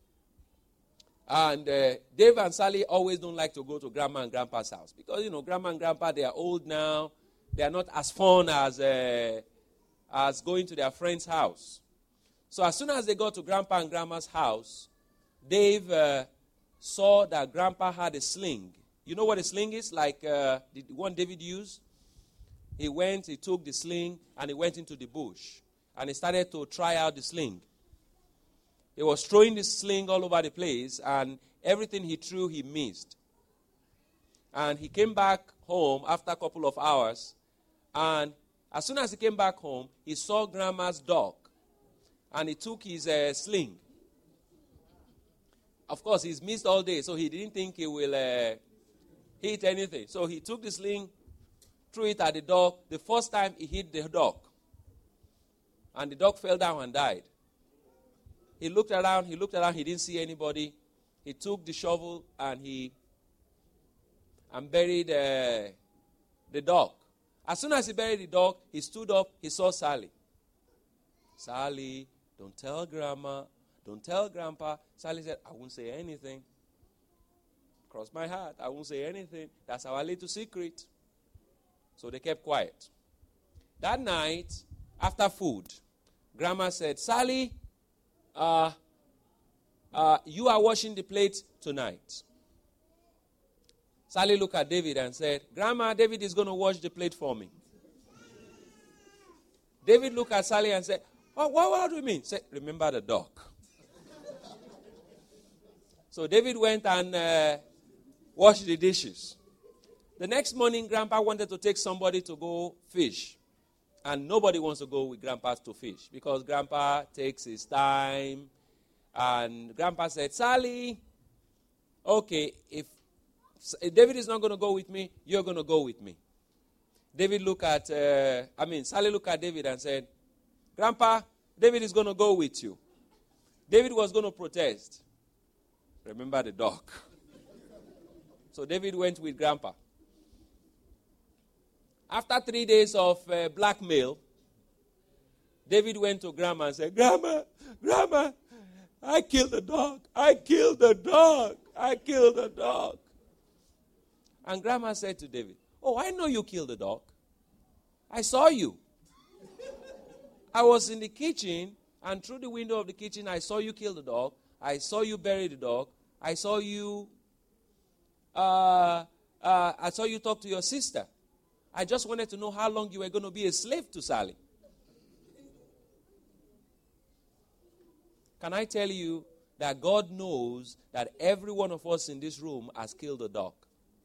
[SPEAKER 1] And uh, Dave and Sally always don't like to go to Grandma and Grandpa's house. Because, you know, Grandma and Grandpa, they are old now. They are not as fun as, uh, as going to their friend's house. So as soon as they got to Grandpa and Grandma's house, Dave uh, saw that Grandpa had a sling. You know what a sling is? Like uh, the one David used? He went, he took the sling, and he went into the bush. And he started to try out the sling. He was throwing the sling all over the place, and everything he threw, he missed. And he came back home after a couple of hours, and as soon as he came back home, he saw Grandma's dog, and he took his uh, sling. Of course, he's missed all day, so he didn't think he will uh, hit anything. So he took the sling, threw it at the dog. The first time, he hit the dog, and the dog fell down and died. He looked around, he looked around, he didn't see anybody. He took the shovel and he and buried uh, the dog. As soon as he buried the dog, he stood up, he saw Sally. Sally, don't tell Grandma, don't tell Grandpa. Sally said, I won't say anything. Cross my heart, I won't say anything. That's our little secret. So they kept quiet. That night, after food, Grandma said, Sally, Uh, uh, you are washing the plate tonight. Sally looked at David and said, Grandma, David is going to wash the plate for me. David looked at Sally and said, oh, what, what do you mean? Say, remember the dog. So David went and uh, washed the dishes. The next morning, Grandpa wanted to take somebody to go fish. And nobody wants to go with Grandpa to fish because Grandpa takes his time. And Grandpa said, Sally, okay, if, if David is not going to go with me, you're going to go with me. David looked at, uh, I mean, Sally looked at David and said, Grandpa, David is going to go with you. David was going to protest. Remember the dog. So David went with Grandpa. After three days of uh, blackmail, David went to Grandma and said, Grandma, Grandma, I killed the dog. I killed the dog. I killed the dog. And Grandma said to David, oh, I know you killed the dog. I saw you. I was in the kitchen, and through the window of the kitchen, I saw you kill the dog. I saw you bury the dog. I saw you, uh, uh, I saw you talk to your sister. I just wanted to know how long you were going to be a slave to Sally. Can I tell you that God knows that every one of us in this room has killed a dog?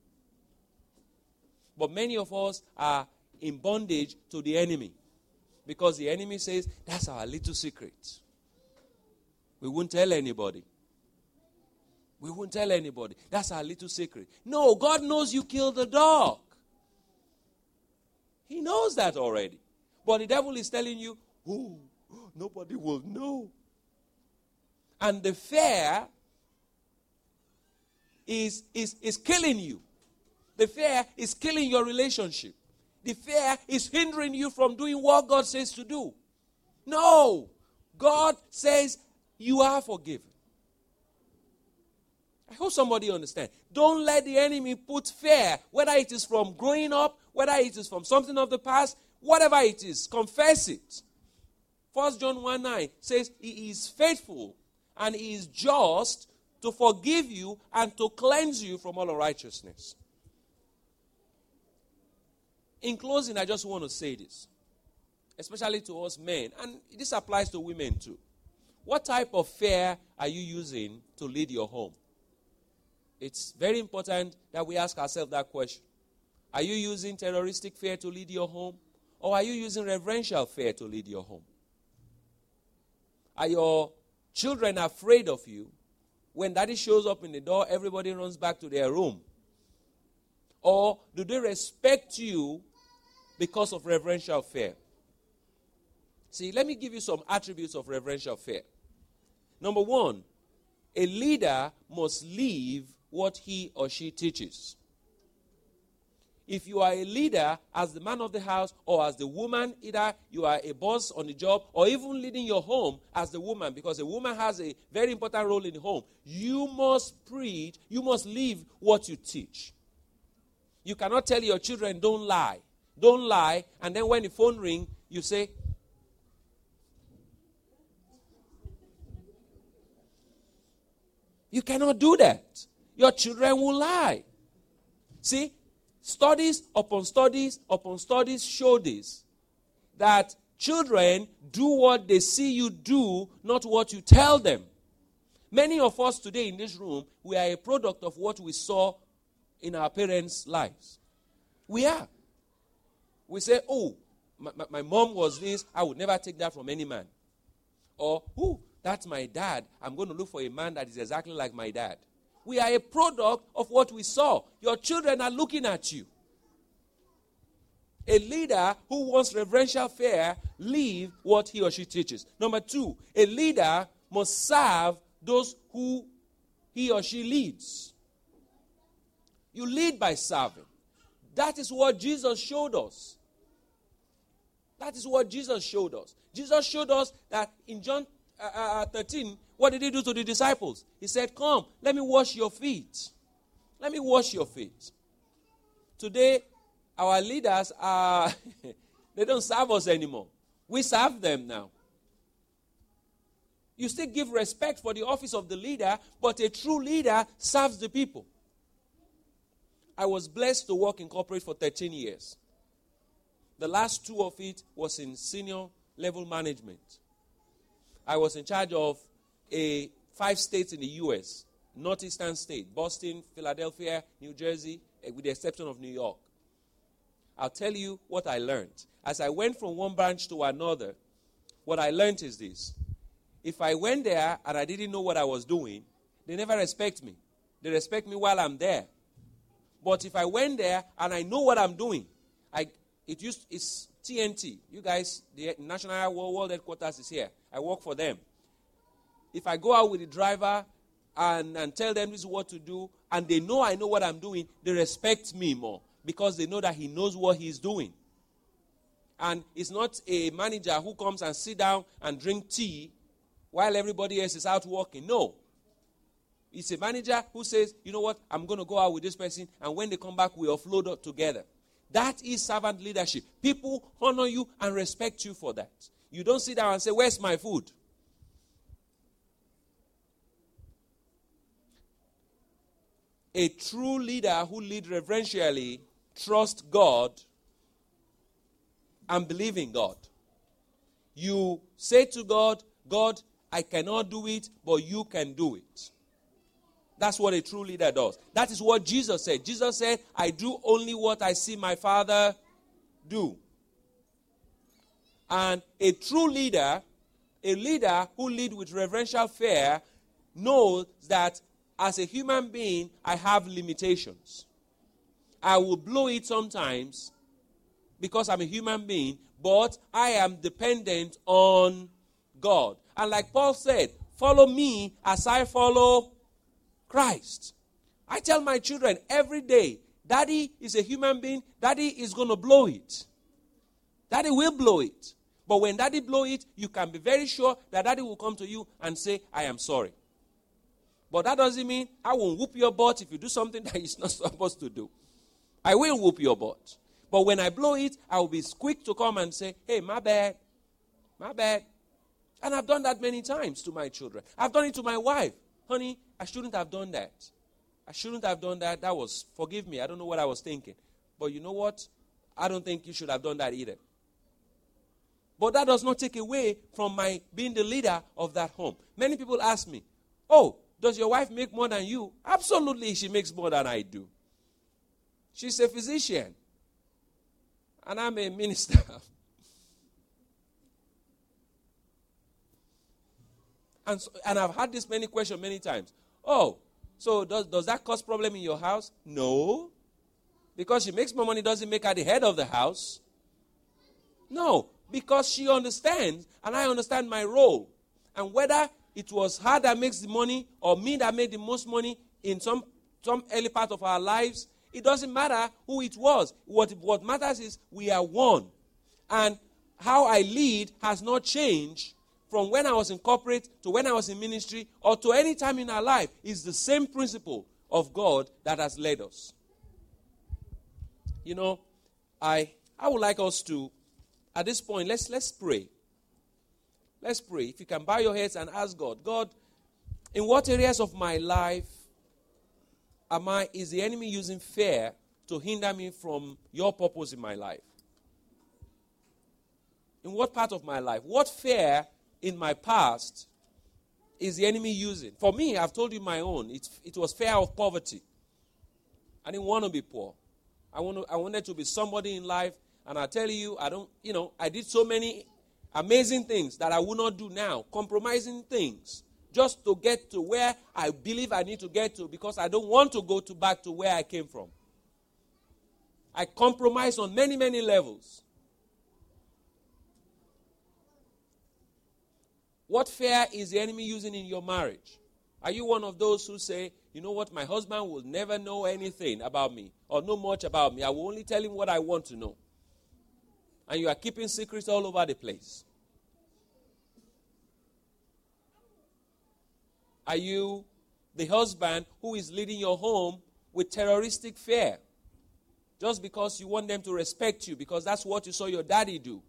[SPEAKER 1] But many of us are in bondage to the enemy because the enemy says, that's our little secret. We won't tell anybody. We won't tell anybody. That's our little secret. No, God knows you killed the dog. He knows that already. But the devil is telling you, oh, nobody will know. And the fear is, is, is killing you. The fear is killing your relationship. The fear is hindering you from doing what God says to do. No. God says you are forgiven. I hope somebody understands. Don't let the enemy put fear, whether it is from growing up, whether it is from something of the past, whatever it is, confess it. First John one nine says he is faithful and he is just to forgive you and to cleanse you from all unrighteousness. In closing, I just want to say this, especially to us men, and this applies to women too. What type of fear are you using to lead your home? It's very important that we ask ourselves that question. Are you using terroristic fear to lead your home? Or are you using reverential fear to lead your home? Are your children afraid of you? When daddy shows up in the door, everybody runs back to their room. Or do they respect you because of reverential fear? See, let me give you some attributes of reverential fear. Number one, a leader must live what he or she teaches. If you are a leader as the man of the house or as the woman, either you are a boss on the job or even leading your home as the woman, because a woman has a very important role in the home, you must preach, you must live what you teach. You cannot tell your children, don't lie. Don't lie, and then when the phone rings, you say, you cannot do that. Your children will lie. See, studies upon studies upon studies show this, that children do what they see you do, not what you tell them. Many of us today in this room, we are a product of what we saw in our parents' lives. We are. We say, oh, my, my, my mom was this, I would never take that from any man. Or, oh, that's my dad, I'm going to look for a man that is exactly like my dad. We are a product of what we saw. Your children are looking at you. A leader who wants reverential fear, live what he or she teaches. Number two, a leader must serve those who he or she leads. You lead by serving. That is what Jesus showed us. That is what Jesus showed us. Jesus showed us that in John uh, uh, thirteen, what did he do to the disciples? He said, come, let me wash your feet. Let me wash your feet. Today, our leaders are, they don't serve us anymore. We serve them now. You still give respect for the office of the leader, but a true leader serves the people. I was blessed to work in corporate for thirteen years. The last two of it was in senior level management. I was in charge of a five states in the U S, northeastern state, Boston, Philadelphia, New Jersey, with the exception of New York. I'll tell you what I learned. As I went from one branch to another, what I learned is this. If I went there and I didn't know what I was doing, they never respect me. They respect me while I'm there. But if I went there and I know what I'm doing, I it used it's T N T. You guys, the National World, World Headquarters is here. I work for them. If I go out with the driver and, and tell them this is what to do, and they know I know what I'm doing, they respect me more because they know that he knows what he's doing. And it's not a manager who comes and sit down and drink tea while everybody else is out working. No. It's a manager who says, you know what, I'm going to go out with this person, and when they come back, we offload it together. That is servant leadership. People honor you and respect you for that. You don't sit down and say, where's my food? A true leader who leads reverentially trusts God and believes in God. You say to God, God, I cannot do it, but you can do it. That's what a true leader does. That is what Jesus said. Jesus said, I do only what I see my Father do. And a true leader, a leader who leads with reverential fear, knows that as a human being, I have limitations. I will blow it sometimes because I'm a human being, but I am dependent on God. And like Paul said, follow me as I follow Christ. I tell my children every day, Daddy is a human being, Daddy is going to blow it. Daddy will blow it. But when Daddy blow it, you can be very sure that Daddy will come to you and say, I am sorry. But that doesn't mean I won't whoop your butt if you do something that you're not supposed to do. I will whoop your butt. But when I blow it, I will be quick to come and say, hey, my bad. My bad. And I've done that many times to my children. I've done it to my wife. Honey, I shouldn't have done that. I shouldn't have done that. That was, forgive me, I don't know what I was thinking. But you know what? I don't think you should have done that either. But that does not take away from my being the leader of that home. Many people ask me, oh, does your wife make more than you? Absolutely, she makes more than I do. She's a physician. And I'm a minister. And, so, and I've had this many questions many times. Oh, so does, does that cause problem in your house? No. Because she makes more money doesn't make her the head of the house. No. Because she understands, and I understand my role. And whether it was her that makes the money or me that made the most money in some, some early part of our lives, it doesn't matter who it was. What, what matters is we are one. And how I lead has not changed from when I was in corporate to when I was in ministry or to any time in our life. It's the same principle of God that has led us. You know, I I would like us to, at this point, let's let's pray. Let's pray. If you can bow your heads and ask God, God, in what areas of my life am I, is the enemy using fear to hinder me from your purpose in my life? In what part of my life? What fear in my past is the enemy using? For me, I've told you my own. It, it was fear of poverty. I didn't want to be poor. I, want to, I wanted to be somebody in life. And I tell you, I don't, you know, I did so many amazing things that I will not do now. Compromising things. Just to get to where I believe I need to get to because I don't want to go to back to where I came from. I compromised on many, many levels. What fear is the enemy using in your marriage? Are you one of those who say, you know what, my husband will never know anything about me or know much about me. I will only tell him what I want to know. And you are keeping secrets all over the place. Are you the husband who is leading your home with terroristic fear? Just because you want them to respect you because that's what you saw your daddy do.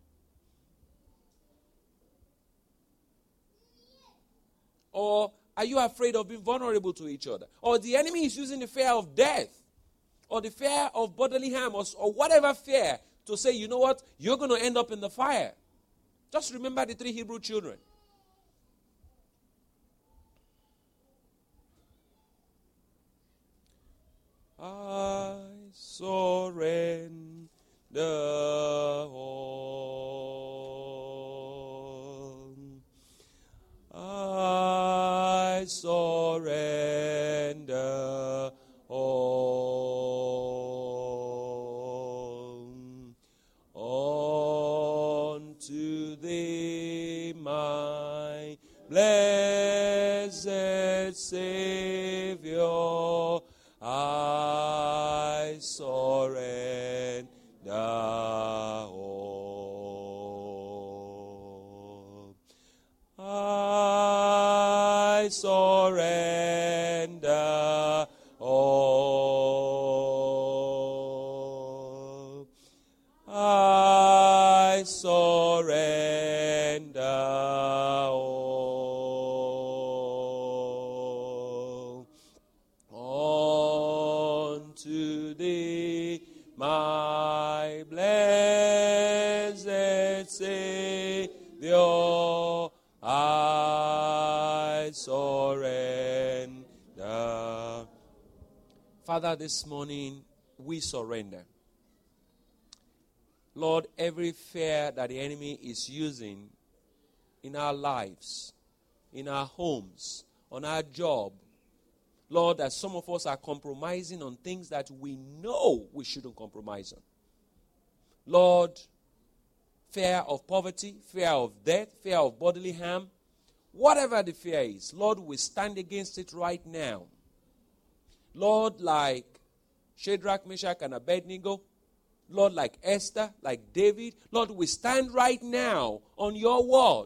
[SPEAKER 1] Or are you afraid of being vulnerable to each other? Or the enemy is using the fear of death or the fear of bodily harm or, or whatever fear to say, you know what, you're going to end up in the fire. Just remember the three Hebrew children. I surrender all. I surrender all unto thee, my blessed Savior. I surrender all. I surrender all. I surrender all. Unto thee, my blessed Savior, I surrender. Father, this morning we surrender. Lord, every fear that the enemy is using in our lives, in our homes, on our job, Lord, that some of us are compromising on things that we know we shouldn't compromise on. Lord, fear of poverty, fear of death, fear of bodily harm, whatever the fear is, Lord, we stand against it right now. Lord, like Shadrach, Meshach, and Abednego, Lord, like Esther, like David, Lord, we stand right now on your word.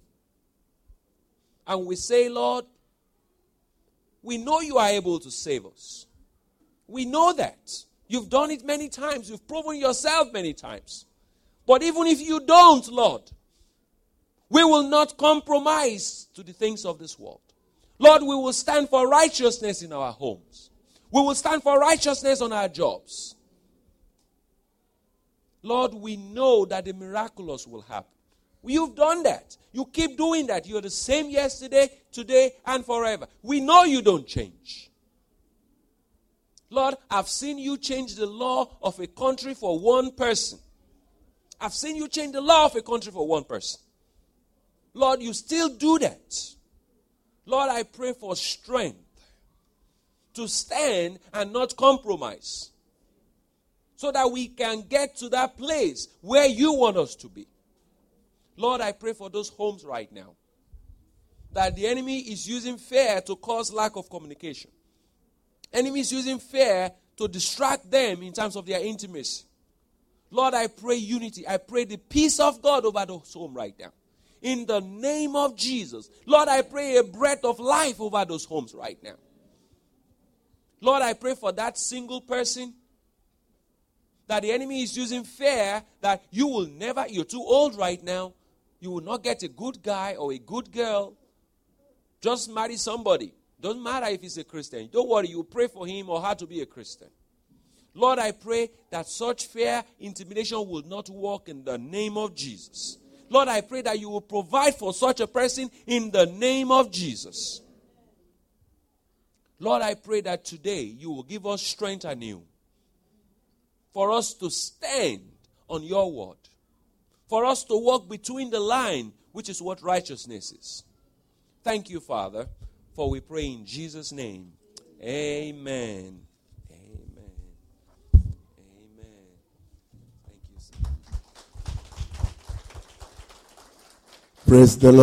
[SPEAKER 1] And we say, Lord, we know you are able to save us. We know that. You've done it many times. You've proven yourself many times. But even if you don't, Lord, we will not compromise to the things of this world. Lord, we will stand for righteousness in our homes. We will stand for righteousness on our jobs. Lord, we know that the miraculous will happen. You've done that. You keep doing that. You're the same yesterday, today, and forever. We know you don't change. Lord, I've seen you change the law of a country for one person. I've seen you change the law of a country for one person. Lord, you still do that. Lord, I pray for strength to stand and not compromise, so that we can get to that place where you want us to be. Lord, I pray for those homes right now, that the enemy is using fear to cause lack of communication. Enemy is using fear to distract them in terms of their intimacy. Lord, I pray unity. I pray the peace of God over those homes right now. In the name of Jesus. Lord, I pray a breath of life over those homes right now. Lord, I pray for that single person that the enemy is using fear that you will never, you're too old right now, you will not get a good guy or a good girl. Just marry somebody. Doesn't matter if he's a Christian. Don't worry, you pray for him or her to be a Christian. Lord, I pray that such fear, intimidation will not work in the name of Jesus. Lord, I pray that you will provide for such a person in the name of Jesus. Lord, I pray that today you will give us strength anew for us to stand on your word, for us to walk between the line, which is what righteousness is. Thank you, Father, for we pray in Jesus' name. Amen. Amen. Amen. Thank you, sir.
[SPEAKER 2] Praise the Lord.